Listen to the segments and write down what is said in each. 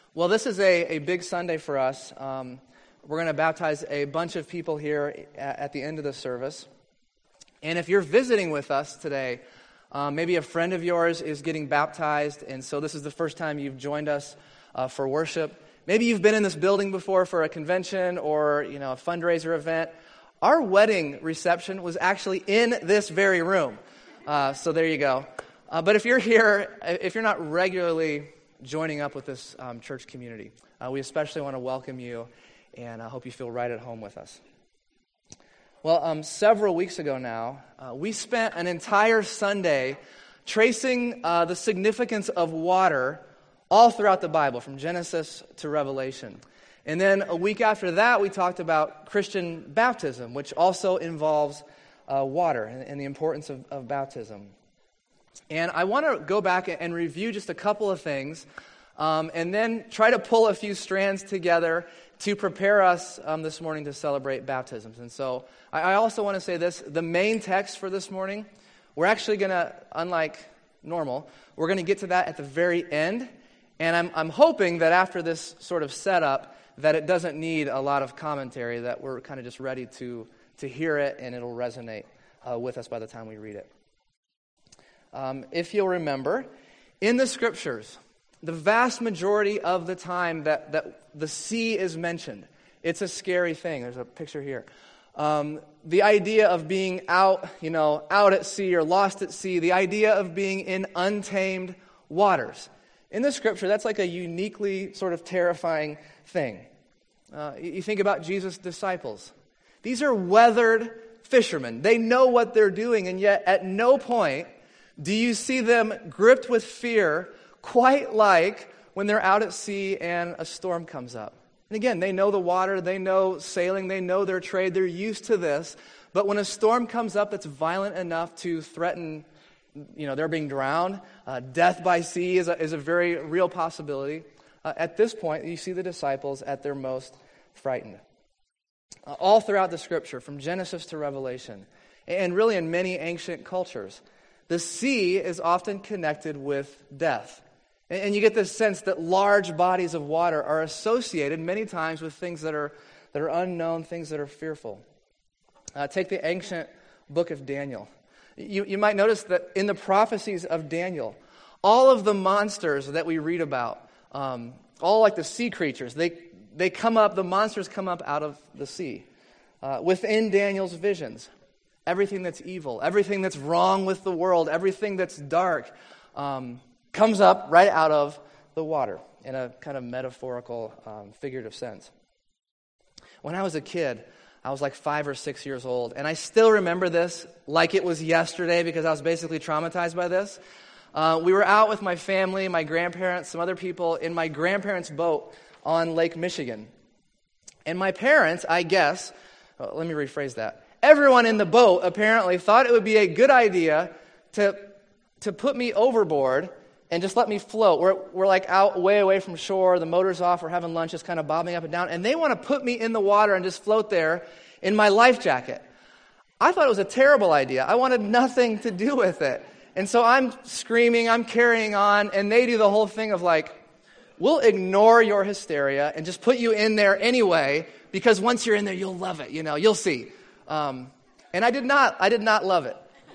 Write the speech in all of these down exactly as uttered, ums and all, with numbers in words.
Well, this is a, a big Sunday for us. Um, we're going to baptize a bunch of people here at, at the end of the service. And if you're visiting with us today, um, maybe a friend of yours is getting baptized, and so this is the first time you've joined us uh, for worship. Maybe you've been in this building before for a convention or, you know, a fundraiser event. Our wedding reception was actually in this very room. Uh, so there you go. Uh, but if you're here, if you're not regularly joining up with this um, church community, uh, we especially want to welcome you, and I hope you feel right at home with us. Well, um, several weeks ago now, uh, we spent an entire Sunday tracing uh, the significance of water all throughout the Bible, from Genesis to Revelation. And then a week after that, we talked about Christian baptism, which also involves uh, water and, and the importance of, of baptism. And I want to go back and review just a couple of things, um, and then try to pull a few strands together to prepare us um, this morning to celebrate baptisms. And so I, I also want to say this, the main text for this morning, we're actually going to, unlike normal, we're going to get to that at the very end. And I'm, I'm hoping that after this sort of setup, that it doesn't need a lot of commentary, that we're kind of just ready to, to hear it, and it'll resonate uh, with us by the time we read it. Um, if you'll remember, in the Scriptures, the vast majority of the time that, that the sea is mentioned, it's a scary thing. There's a picture here. Um, the idea of being out, you know, out at sea or lost at sea, the idea of being in untamed waters. In the Scripture, that's like a uniquely sort of terrifying thing. Uh, you think about Jesus' disciples. These are weathered fishermen. They know what they're doing, and yet at no point do you see them gripped with fear, quite like when they're out at sea and a storm comes up. And again, they know the water, they know sailing, they know their trade, they're used to this. But when a storm comes up that's violent enough to threaten, you know, they're being drowned, uh, death by sea is a, is a very real possibility. Uh, at this point, you see the disciples at their most frightened. Uh, all throughout the Scripture, from Genesis to Revelation, and really in many ancient cultures, the sea is often connected with death. And, and you get this sense that large bodies of water are associated many times with things that are, that are unknown, things that are fearful. Uh, take the ancient book of Daniel. You, you might notice that in the prophecies of Daniel, all of the monsters that we read about, um, all like the sea creatures, they, they come up, the monsters come up out of the sea. Uh, within Daniel's visions, everything that's evil, everything that's wrong with the world, everything that's dark, um, comes up right out of the water in a kind of metaphorical, um, figurative sense. When I was a kid, I was like five or six years old, and I still remember this like it was yesterday because I was basically traumatized by this. Uh, we were out with my family, my grandparents, some other people in my grandparents' boat on Lake Michigan. And my parents, I guess, well, let me rephrase that. Everyone in the boat apparently thought it would be a good idea to, to put me overboard and just let me float. We're, we're like out way away from shore, the motor's off, we're having lunch, just kind of bobbing up and down, and they want to put me in the water and just float there in my life jacket. I thought it was a terrible idea. I wanted nothing to do with it. And so I'm screaming, I'm carrying on, and they do the whole thing of like, we'll ignore your hysteria and just put you in there anyway, because once you're in there, you'll love it, you know, you'll see. Um, and I did not, I did not love it.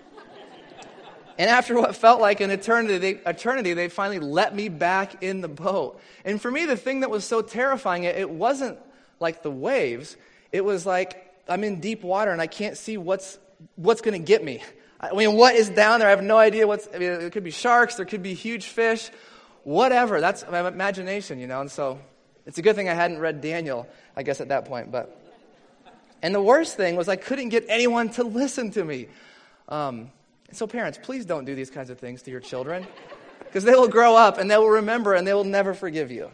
And after what felt like an eternity, they, eternity, they finally let me back in the boat. And for me, the thing that was so terrifying, it, it wasn't like the waves. It was like I'm in deep water and I can't see what's what's going to get me. I mean, what is down there? I have no idea what's. I mean, it could be sharks. There could be huge fish. Whatever. That's my imagination, you know. And so it's a good thing I hadn't read Daniel, I guess, at that point. But and the worst thing was I couldn't get anyone to listen to me. Um, So parents, please don't do these kinds of things to your children, because they will grow up and they will remember and they will never forgive you.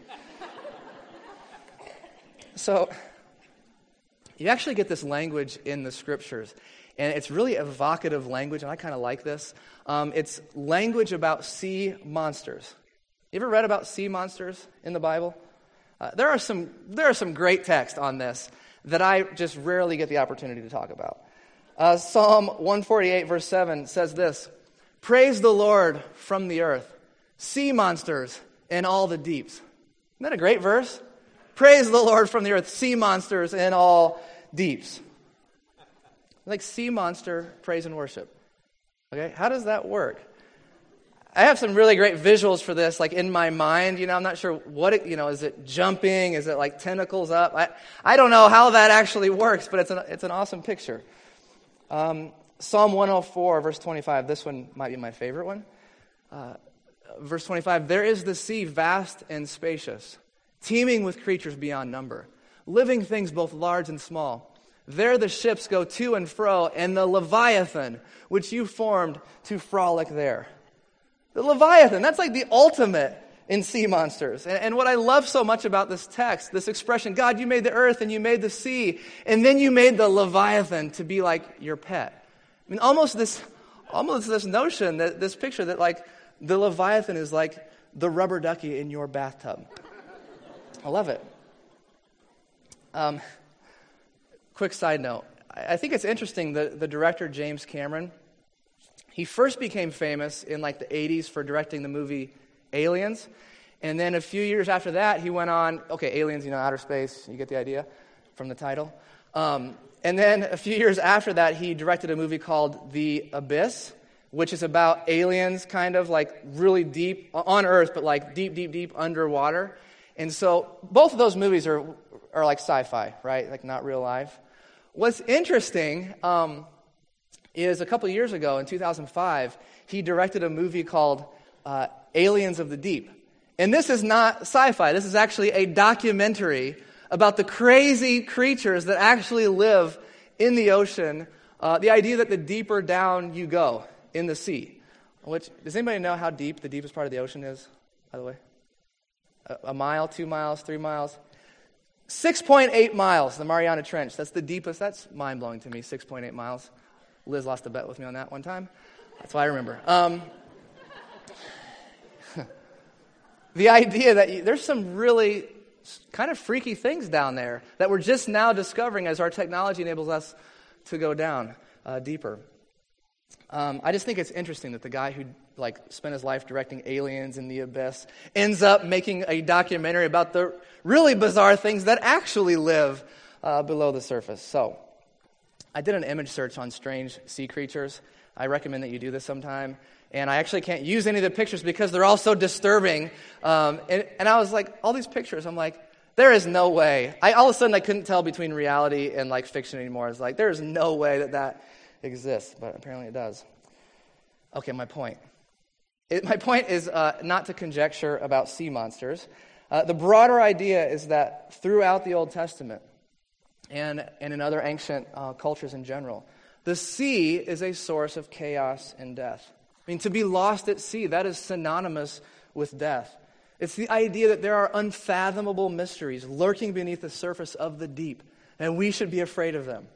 So you actually get this language in the Scriptures, and it's really evocative language, and I kind of like this. Um, it's language about sea monsters. You ever read about sea monsters in the Bible? Uh, there are some there are some great texts on this that I just rarely get the opportunity to talk about. Uh, Psalm one forty-eight, verse seven says this: "Praise the Lord from the earth, sea monsters and all the deeps." Isn't that a great verse? Praise the Lord from the earth, sea monsters in all deeps. Like sea monster praise and worship. Okay, how does that work? I have some really great visuals for this, like in my mind. You know, I'm not sure what it, you know, is it jumping? Is it like tentacles up? I, I don't know how that actually works, but it's an, it's an awesome picture. Um, Psalm one oh four, verse twenty-five. This one might be my favorite one. Uh, verse twenty-five, there is the sea vast and spacious, teeming with creatures beyond number, living things both large and small. There the ships go to and fro, and the Leviathan, which you formed to frolic there. The Leviathan, that's like the ultimate in sea monsters. And, and what I love so much about this text, this expression, God, you made the earth and you made the sea, and then you made the Leviathan to be like your pet. I mean, almost this, almost this notion, that this picture that like the Leviathan is like the rubber ducky in your bathtub. I love it. Um, quick side note. I, I think it's interesting that the director, James Cameron, he first became famous in like the eighties for directing the movie Aliens. And then a few years after that, he went on, okay, Aliens, you know, outer space, you get the idea from the title. Um, and then a few years after that, he directed a movie called The Abyss, which is about aliens kind of like really deep on Earth, but like deep, deep, deep underwater. And so both of those movies are are like sci-fi, right? Like not real life. What's interesting um, is a couple years ago, in two thousand five, he directed a movie called uh, Aliens of the Deep. And this is not sci-fi. This is actually a documentary about the crazy creatures that actually live in the ocean. Uh, the idea that the deeper down you go in the sea. Which, does anybody know how deep the deepest part of the ocean is, by the way? A, a mile, two miles, three miles? six point eight miles, the Mariana Trench. That's the deepest. That's mind-blowing to me, six point eight miles. Liz lost a bet with me on that one time. That's why I remember. Um, the idea that you, there's some really kind of freaky things down there that we're just now discovering as our technology enables us to go down uh, deeper. Um, I just think it's interesting that the guy who like spent his life directing Aliens in the Abyss ends up making a documentary about the really bizarre things that actually live uh, below the surface. So, I did an image search on strange sea creatures. I recommend that you do this sometime. And I actually can't use any of the pictures because they're all so disturbing. Um, and, and I was like, all these pictures, I'm like, there is no way. I all of a sudden I couldn't tell between reality and like fiction anymore. It's like, there is no way that that exists, but apparently it does. Okay, my point. It, my point is uh, not to conjecture about sea monsters. Uh, the broader idea is that throughout the Old Testament and, and in other ancient uh, cultures in general, the sea is a source of chaos and death. I mean, to be lost at sea, that is synonymous with death. It's the idea that there are unfathomable mysteries lurking beneath the surface of the deep, and we should be afraid of them.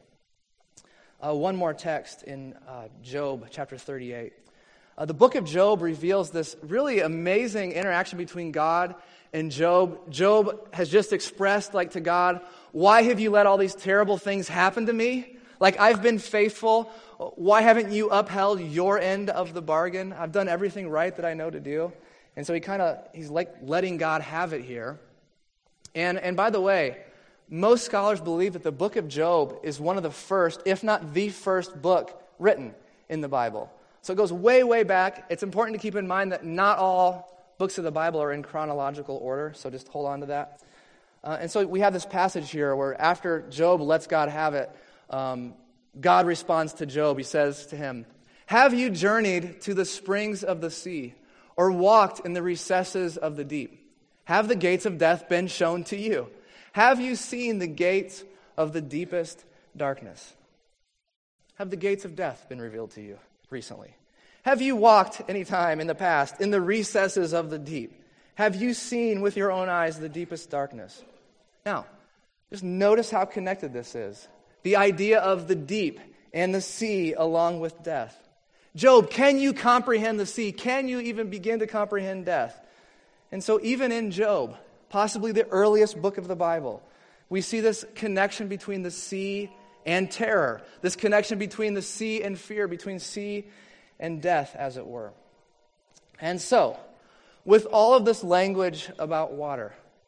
Uh, one more text in uh, Job chapter thirty-eight. Uh, the book of Job reveals this really amazing interaction between God and Job. Job has just expressed, like, to God, why have you let all these terrible things happen to me? Like, I've been faithful. Why haven't you upheld your end of the bargain? I've done everything right that I know to do. And so he kind of, he's like letting God have it here. And, and by the way, most scholars believe that the book of Job is one of the first, if not the first book written in the Bible. So it goes way, way back. It's important to keep in mind that not all books of the Bible are in chronological order, so just hold on to that. Uh, and so we have this passage here where after Job lets God have it, um, God responds to Job. He says to him, "Have you journeyed to the springs of the sea, or walked in the recesses of the deep? Have the gates of death been shown to you? Have you seen the gates of the deepest darkness? Have the gates of death been revealed to you recently? Have you walked any time in the past in the recesses of the deep? Have you seen with your own eyes the deepest darkness?" Now, just notice how connected this is. The idea of the deep and the sea along with death. Job, can you comprehend the sea? Can you even begin to comprehend death? And so even in Job, possibly the earliest book of the Bible, we see this connection between the sea and terror, this connection between the sea and fear, between sea and death, as it were. And so, with all of this language about water,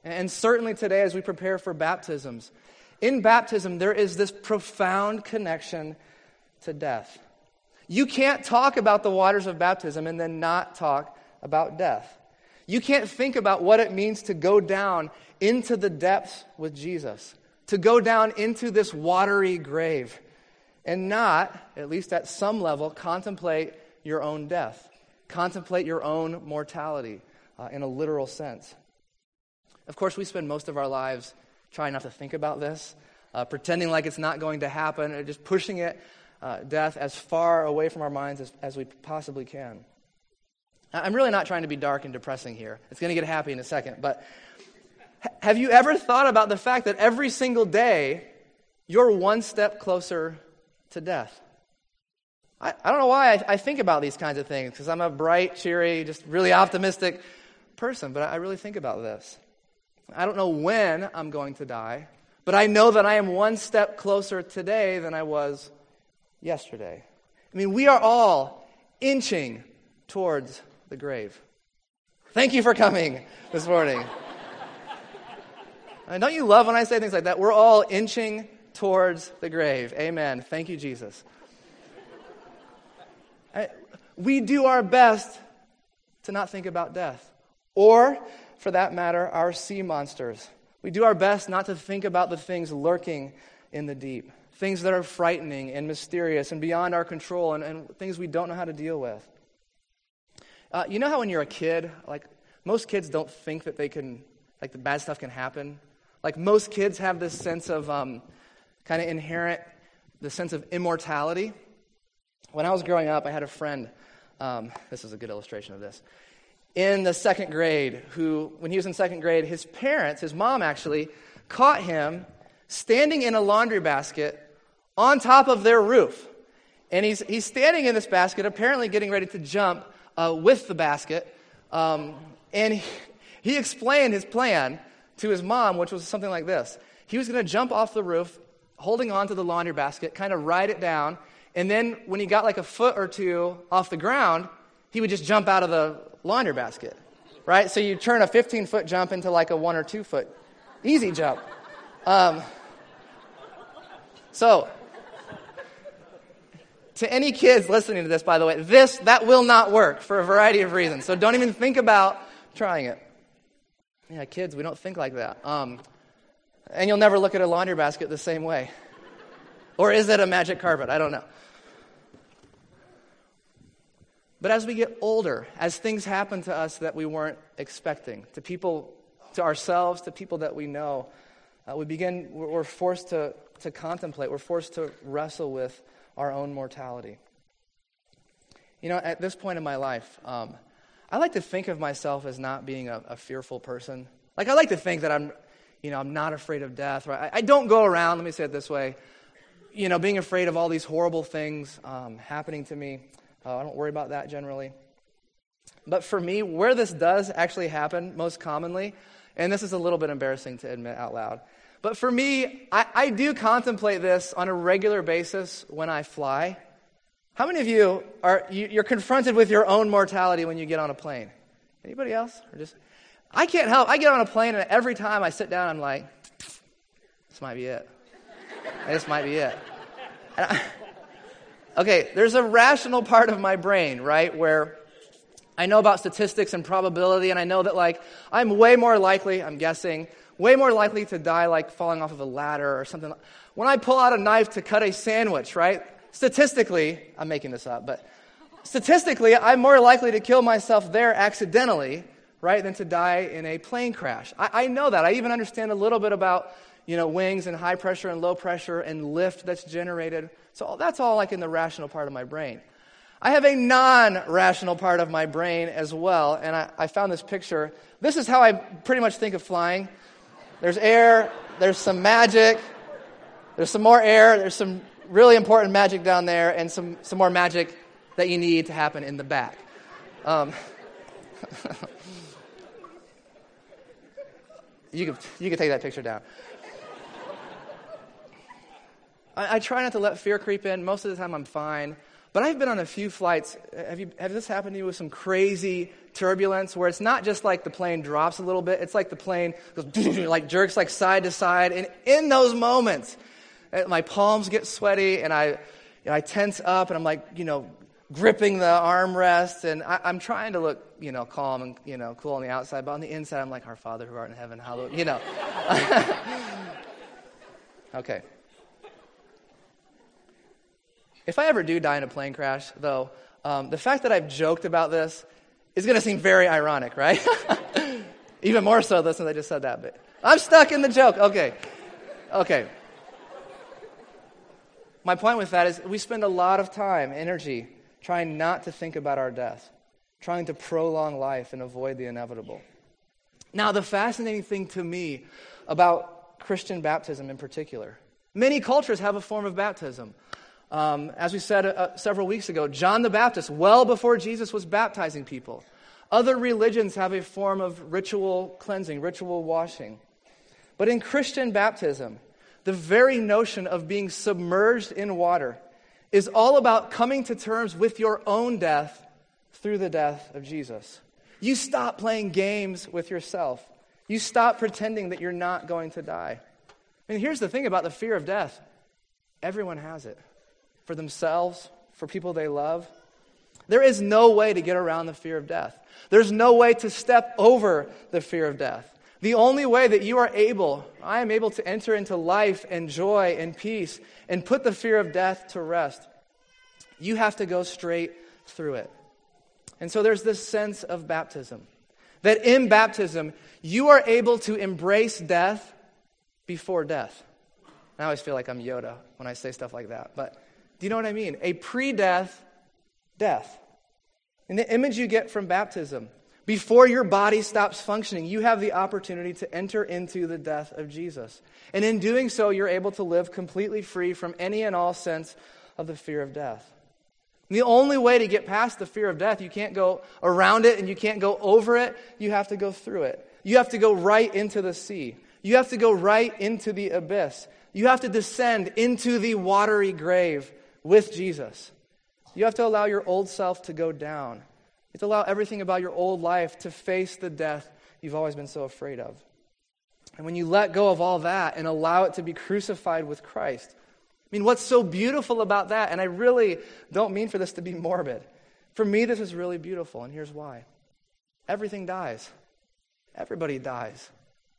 And certainly today as we prepare for baptisms, in baptism there is this profound connection to death. You can't talk about the waters of baptism and then not talk about death. You can't think about what it means to go down into the depths with Jesus, to go down into this watery grave and not, at least at some level, contemplate your own death, contemplate your own mortality uh, in a literal sense. Of course, we spend most of our lives trying not to think about this, uh, pretending like it's not going to happen, or just pushing it, uh, death, as far away from our minds as, as we possibly can. I'm really not trying to be dark and depressing here. It's going to get happy in a second, but have you ever thought about the fact that every single day you're one step closer to death? I, I don't know why I, I think about these kinds of things, because I'm a bright, cheery, just really optimistic person, but I really think about this. I don't know when I'm going to die, but I know that I am one step closer today than I was yesterday. I mean, we are all inching towards the grave. Thank you for coming this morning. And don't you love when I say things like that? We're all inching towards the grave. Amen. Thank you, Jesus. I, we do our best to not think about death. Or, for that matter, our sea monsters. We do our best not to think about the things lurking in the deep, things that are frightening and mysterious and beyond our control, and, and things we don't know how to deal with. Uh, you know how when you're a kid, like, most kids don't think that they can, like, the bad stuff can happen? Like, most kids have this sense of um, kind of inherent, the sense of immortality. When I was growing up, I had a friend, um, this is a good illustration of this, in the second grade, who, when he was in second grade, his parents, his mom actually, caught him standing in a laundry basket on top of their roof. And he's he's standing in this basket, apparently getting ready to jump uh, with the basket. Um, and he, he explained his plan to his mom, which was something like this. He was going to jump off the roof, holding on to the laundry basket, kind of ride it down, and then when he got like a foot or two off the ground, he would just jump out of the laundry basket, right? So you turn a fifteen-foot jump into like a one or two-foot easy jump. Um, so, to any kids listening to this, by the way, this, that will not work for a variety of reasons. So don't even think about trying it. Yeah, kids, we don't think like that. Um, and you'll never look at a laundry basket the same way. Or is it a magic carpet? I don't know. But as we get older, as things happen to us that we weren't expecting, to people, to ourselves, to people that we know, uh, we begin, we're forced to, to contemplate, we're forced to wrestle with our own mortality. You know, at this point in my life, um, I like to think of myself as not being a, a fearful person. Like, I like to think that I'm, you know, I'm not afraid of death. Right? I, I don't go around, let me say it this way, you know, being afraid of all these horrible things um, happening to me. Uh, I don't worry about that generally. But for me, where this does actually happen most commonly, and this is a little bit embarrassing to admit out loud, but for me, I, I do contemplate this on a regular basis when I fly. How many of you are you, you're confronted with your own mortality when you get on a plane? Anybody else? Or just I can't help. I get on a plane, and every time I sit down, I'm like, this might be it. This might be it. I, okay, there's a rational part of my brain, right, where I know about statistics and probability, and I know that, like, I'm way more likely, I'm guessing, way more likely to die, like, falling off of a ladder or something. When I pull out a knife to cut a sandwich, right, statistically, I'm making this up, but statistically, I'm more likely to kill myself there accidentally, right, than to die in a plane crash. I, I know that. I even understand a little bit about, you know, wings and high pressure and low pressure and lift that's generated. So that's all like in the rational part of my brain. I have a non-rational part of my brain as well, and I, I found this picture. This is how I pretty much think of flying. There's air, there's some magic, there's some more air, there's some really important magic down there, and some, some more magic that you need to happen in the back. Um, you can you can take that picture down. I, I try not to let fear creep in. Most of the time I'm fine. But I've been on a few flights. Have you? Have this happened to you with some crazy turbulence where it's not just like the plane drops a little bit, it's like the plane goes like jerks like side to side, and in those moments, my palms get sweaty, and I, you know, I tense up, and I'm like, you know, gripping the armrest, and I, I'm trying to look, you know, calm and, you know, cool on the outside, but on the inside, I'm like, Our Father who art in heaven, hallowed, you know. Okay. If I ever do die in a plane crash, though, um, the fact that I've joked about this is going to seem very ironic, right? Even more so, though, since I just said that. But I'm stuck in the joke. Okay. Okay. My point with that is we spend a lot of time, energy, trying not to think about our death, trying to prolong life and avoid the inevitable. Now, the fascinating thing to me about Christian baptism in particular, many cultures have a form of baptism. Um, as we said uh, several weeks ago, John the Baptist, well before Jesus was baptizing people. Other religions have a form of ritual cleansing, ritual washing. But in Christian baptism, the very notion of being submerged in water is all about coming to terms with your own death through the death of Jesus. You stop playing games with yourself. You stop pretending that you're not going to die. And here's the thing about the fear of death. Everyone has it. For themselves, for people they love. There is no way to get around the fear of death. There's no way to step over the fear of death. The only way that you are able, I am able to enter into life and joy and peace and put the fear of death to rest, you have to go straight through it. And so there's this sense of baptism. That in baptism, you are able to embrace death before death. I always feel like I'm Yoda when I say stuff like that, but do you know what I mean? A pre-death death. And the image you get from baptism, before your body stops functioning, you have the opportunity to enter into the death of Jesus. And in doing so, you're able to live completely free from any and all sense of the fear of death. And the only way to get past the fear of death, you can't go around it and you can't go over it, you have to go through it. You have to go right into the sea. You have to go right into the abyss. You have to descend into the watery grave with Jesus. You have to allow your old self to go down. You have to allow everything about your old life to face the death you've always been so afraid of. And when you let go of all that and allow it to be crucified with Christ, I mean, what's so beautiful about that, and I really don't mean for this to be morbid. For me, this is really beautiful, and here's why. Everything dies. Everybody dies.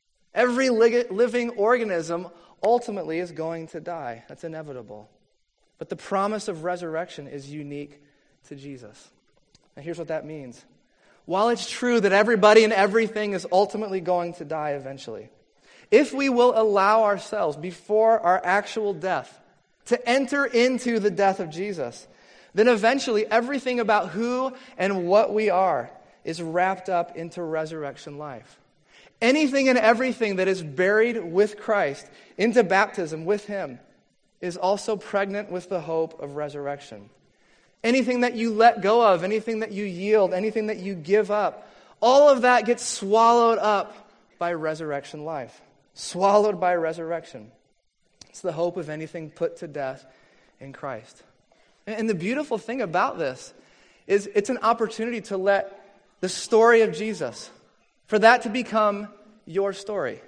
Every living organism ultimately is going to die. That's inevitable. But the promise of resurrection is unique to Jesus. And here's what that means. While it's true that everybody and everything is ultimately going to die eventually, if we will allow ourselves before our actual death to enter into the death of Jesus, then eventually everything about who and what we are is wrapped up into resurrection life. Anything and everything that is buried with Christ into baptism with Him is also pregnant with the hope of resurrection. Anything that you let go of, anything that you yield, anything that you give up, all of that gets swallowed up by resurrection life. Swallowed by resurrection. It's the hope of anything put to death in Christ. And the beautiful thing about this is it's an opportunity to let the story of Jesus, for that to become your story.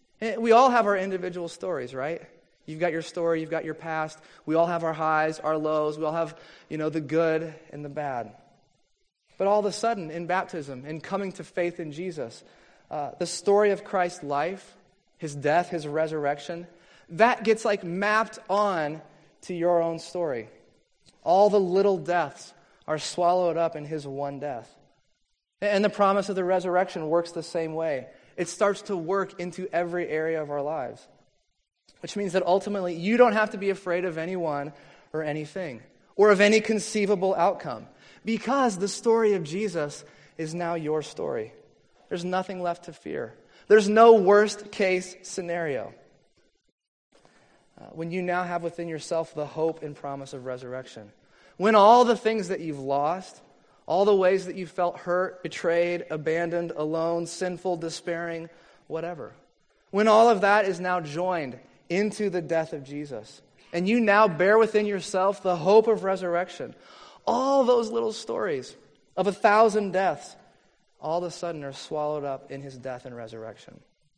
We all have our individual stories, right? You've got your story, you've got your past. We all have our highs, our lows. We all have, you know, the good and the bad. But all of a sudden, in baptism, in coming to faith in Jesus, uh, the story of Christ's life, His death, His resurrection, that gets like mapped on to your own story. All the little deaths are swallowed up in His one death. And the promise of the resurrection works the same way. It starts to work into every area of our lives. Which means that ultimately you don't have to be afraid of anyone or anything, or of any conceivable outcome, because the story of Jesus is now your story. There's nothing left to fear. There's no worst case scenario. Uh, when you now have within yourself the hope and promise of resurrection, when all the things that you've lost, all the ways that you felt hurt, betrayed, abandoned, alone, sinful, despairing, whatever, when all of that is now joined into the death of Jesus, and you now bear within yourself the hope of resurrection. All those little stories of a thousand deaths all of a sudden are swallowed up in his death and resurrection.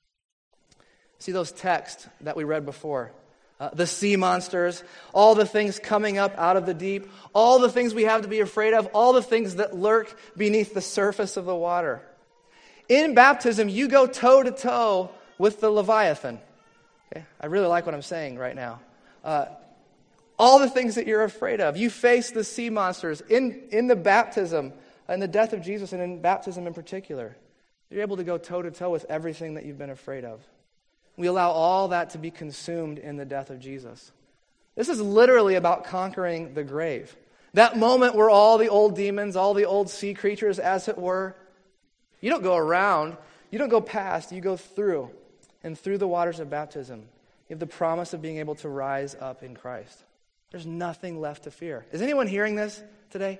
See those texts that we read before? Uh, the sea monsters, all the things coming up out of the deep, all the things we have to be afraid of, all the things that lurk beneath the surface of the water. In baptism, you go toe-to-toe with the Leviathan. Okay? I really like what I'm saying right now. Uh, all the things that you're afraid of. You face the sea monsters in, in the baptism, in the death of Jesus, and in baptism in particular. You're able to go toe-to-toe with everything that you've been afraid of. We allow all that to be consumed in the death of Jesus. This is literally about conquering the grave. That moment where all the old demons, all the old sea creatures, as it were, you don't go around, you don't go past, you go through. And through the waters of baptism, you have the promise of being able to rise up in Christ. There's nothing left to fear. Is anyone hearing this today?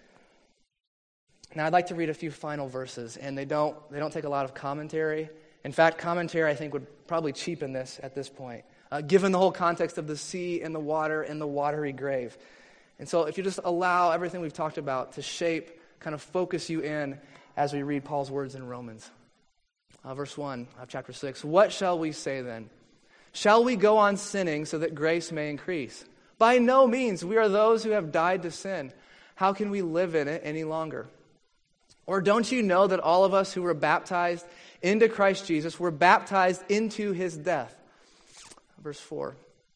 Now, I'd like to read a few final verses, and they don't they don't take a lot of commentary. In fact, commentary, I think, would probably cheapen this at this point, uh, given the whole context of the sea and the water and the watery grave. And so if you just allow everything we've talked about to shape, kind of focus you in as we read Paul's words in Romans. Uh, verse one of chapter six, what shall we say then? Shall we go on sinning so that grace may increase? By no means. We are those who have died to sin. How can we live in it any longer? Or don't you know that all of us who were baptized into Christ Jesus were baptized into his death? Verse four.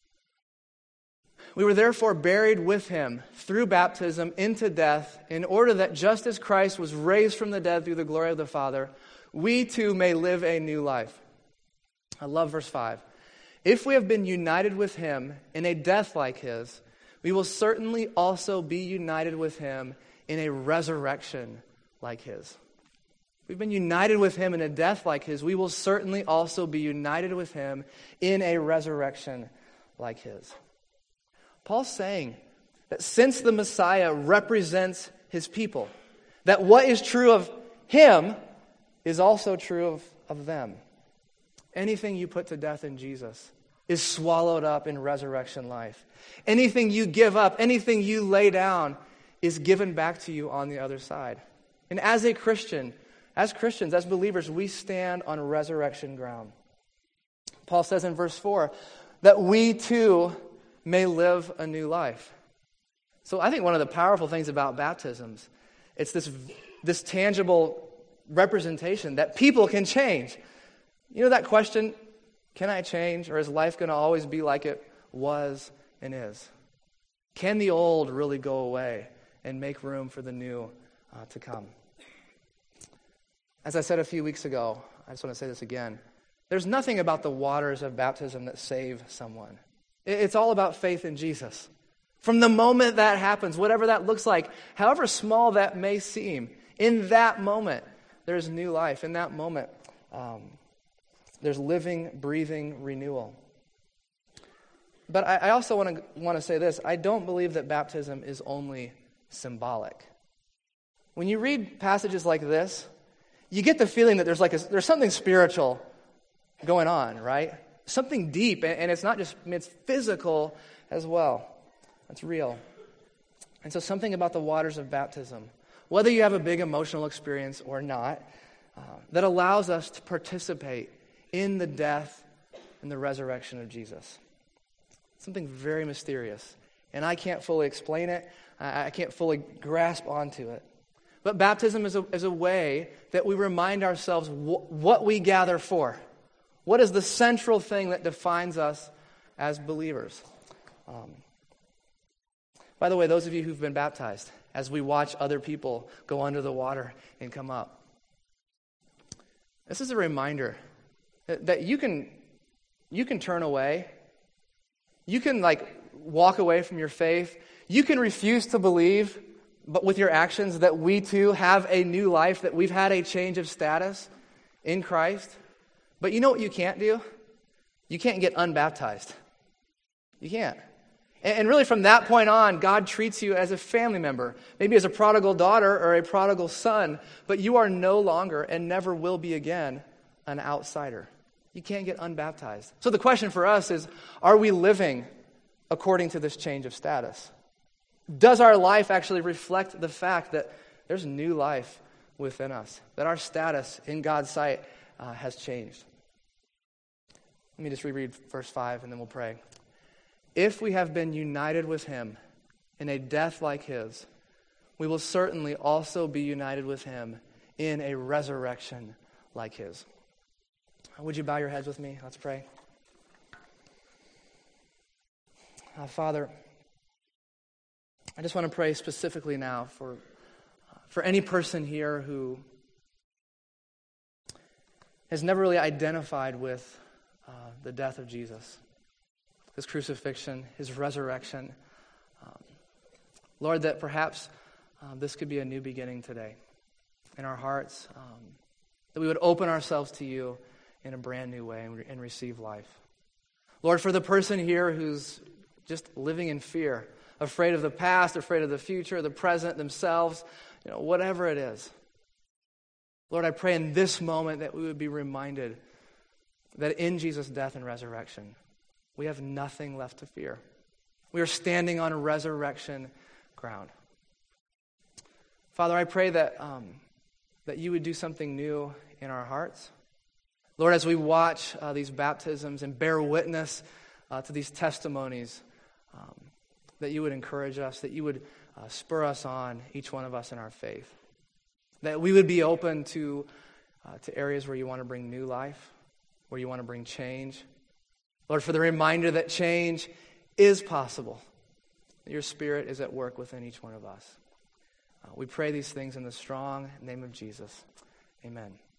We were therefore buried with him through baptism into death, in order that just as Christ was raised from the dead through the glory of the Father, we too may live a new life. I love verse five. If we have been united with him in a death like his, we will certainly also be united with him in a resurrection like his. We've been united with him in a death like his. We will certainly also be united with him in a resurrection like his. Paul's saying that since the Messiah represents his people, that what is true of him is also true of, of them. Anything you put to death in Jesus is swallowed up in resurrection life. Anything you give up, anything you lay down is given back to you on the other side. And as a Christian, as Christians, as believers, we stand on resurrection ground. Paul says in verse four that we too may live a new life. So I think one of the powerful things about baptisms, it's this, this tangible representation that people can change. You know that question, can I change, or is life going to always be like it was and is? Can the old really go away and make room for the new uh, to come? As I said a few weeks ago, I just want to say this again. There's nothing about the waters of baptism that save someone. It's all about faith in Jesus. From the moment that happens, whatever that looks like, however small that may seem, in that moment, there's new life. In that moment, um, there's living, breathing renewal. But I, I also want to want to say this. I don't believe that baptism is only symbolic. When you read passages like this, you get the feeling that there's like a, there's something spiritual going on, right? Something deep, and, and it's not just, it's physical as well. It's real. And so something about the waters of baptism, whether you have a big emotional experience or not, uh, that allows us to participate in the death and the resurrection of Jesus. Something very mysterious. And I can't fully explain it. I, I can't fully grasp onto it. But baptism is a, is a way that we remind ourselves wh- what we gather for. What is the central thing that defines us as believers? Um, by the way, those of you who've been baptized, as we watch other people go under the water and come up, this is a reminder that, that you can you can turn away. You can like walk away from your faith. You can refuse to believe, but with your actions, that we too have a new life, that we've had a change of status in Christ. But you know what you can't do? You can't get unbaptized. You can't. And really from that point on, God treats you as a family member, maybe as a prodigal daughter or a prodigal son, but you are no longer and never will be again an outsider. You can't get unbaptized. So the question for us is, are we living according to this change of status? Does our life actually reflect the fact that there's new life within us, that our status in God's sight uh, has changed? Let me just reread verse five and then we'll pray. If we have been united with him in a death like his, we will certainly also be united with him in a resurrection like his. Would you bow your heads with me? Let's pray. Uh, Father, I just want to pray specifically now for, uh, for any person here who has never really identified with uh, the death of Jesus, his crucifixion, his resurrection. Um, Lord, that perhaps um, this could be a new beginning today in our hearts, um, that we would open ourselves to you in a brand new way and, re- and receive life. Lord, for the person here who's just living in fear, afraid of the past, afraid of the future, the present, themselves, you know, whatever it is. Lord, I pray in this moment that we would be reminded that in Jesus' death and resurrection, we have nothing left to fear. We are standing on resurrection ground. Father, I pray that um, that you would do something new in our hearts. Lord, as we watch uh, these baptisms and bear witness uh, to these testimonies, um, that you would encourage us, that you would uh, spur us on, each one of us in our faith. That we would be open to, uh, to areas where you want to bring new life, where you want to bring change. Lord, for the reminder that change is possible. That your Spirit is at work within each one of us. Uh, we pray these things in the strong name of Jesus. Amen.